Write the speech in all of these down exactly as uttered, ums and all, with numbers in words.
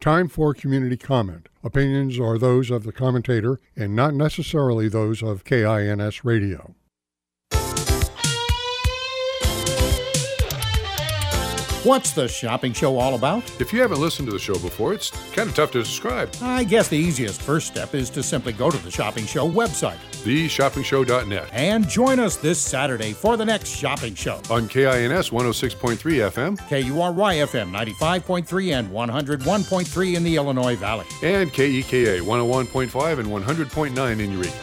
Time for community comment. Opinions are those of the commentator and not necessarily those of K I N S Radio. What's the shopping show all about? If you haven't listened to the show before, it's kind of tough to describe. I guess the easiest first step is to simply go to the Shopping Show website, the shopping show dot net, and join us this Saturday for the next shopping show. On K I N S one oh six point three F M, K U R Y F M ninety-five point three and one oh one point three in the Illinois Valley, and K E K A one oh one point five and one hundred point nine in Eureka.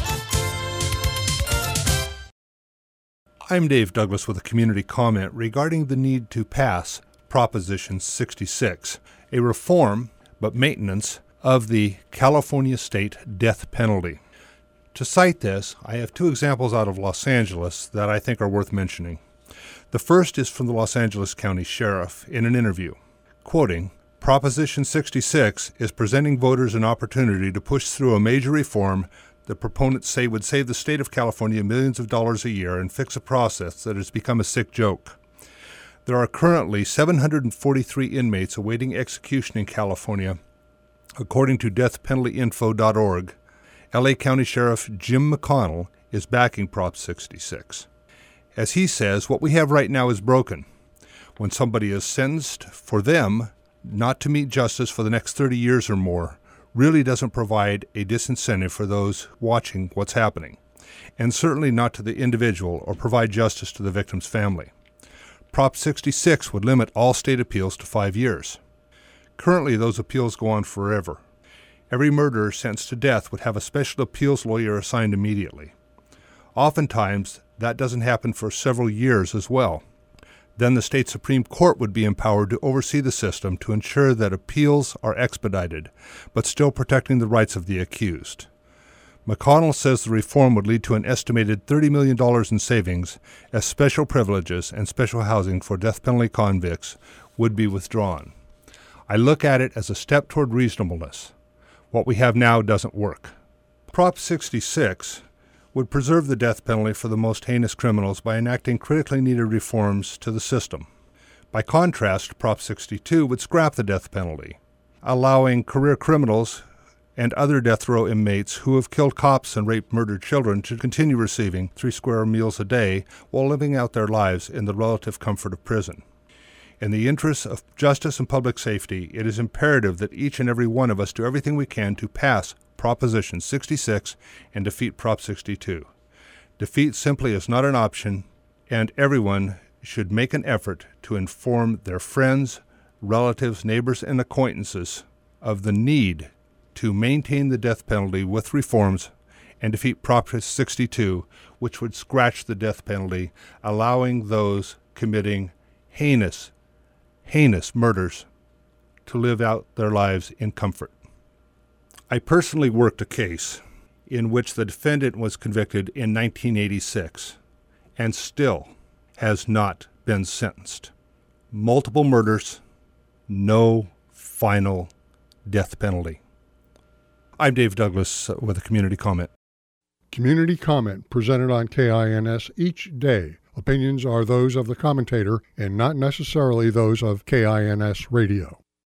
I'm Dave Douglas with a community comment regarding the need to pass Proposition sixty-six, a reform but maintenance of the California state death penalty. To cite this, I have two examples out of Los Angeles that I think are worth mentioning. The first is from the Los Angeles County Sheriff in an interview, quoting, "Proposition sixty-six is presenting voters an opportunity to push through a major reform the proponents say would save the state of California millions of dollars a year and fix a process that has become a sick joke. There are currently seven hundred forty-three inmates awaiting execution in California, according to death penalty info dot org. L A County Sheriff Jim McConnell is backing Prop sixty-six. As he says, what we have right now is broken. When somebody is sentenced for them not to meet justice for the next thirty years or more, really doesn't provide a disincentive for those watching what's happening, and certainly not to the individual or provide justice to the victim's family. Prop sixty-six would limit all state appeals to five years. Currently, those appeals go on forever. Every murderer sentenced to death would have a special appeals lawyer assigned immediately. Oftentimes, that doesn't happen for several years as well. Then the state Supreme Court would be empowered to oversee the system to ensure that appeals are expedited, but still protecting the rights of the accused. McConnell says the reform would lead to an estimated thirty million dollars in savings as special privileges and special housing for death penalty convicts would be withdrawn. I look at it as a step toward reasonableness. What we have now doesn't work. Prop sixty-six would preserve the death penalty for the most heinous criminals by enacting critically needed reforms to the system. By contrast, Prop sixty-two would scrap the death penalty, allowing career criminals and other death row inmates who have killed cops and raped murdered children to continue receiving three square meals a day while living out their lives in the relative comfort of prison. In the interests of justice and public safety, it is imperative that each and every one of us do everything we can to pass Proposition sixty-six and defeat Prop sixty-two. Defeat simply is not an option, and everyone should make an effort to inform their friends, relatives, neighbors, and acquaintances of the need to maintain the death penalty with reforms and defeat Prop sixty-two, which would scratch the death penalty, allowing those committing heinous, heinous murders to live out their lives in comfort. I personally worked a case in which the defendant was convicted in nineteen eighty-six and still has not been sentenced. Multiple murders, no final death penalty. I'm Dave Douglas with a community comment. Community comment presented on K I N S each day. Opinions are those of the commentator and not necessarily those of K I N S Radio.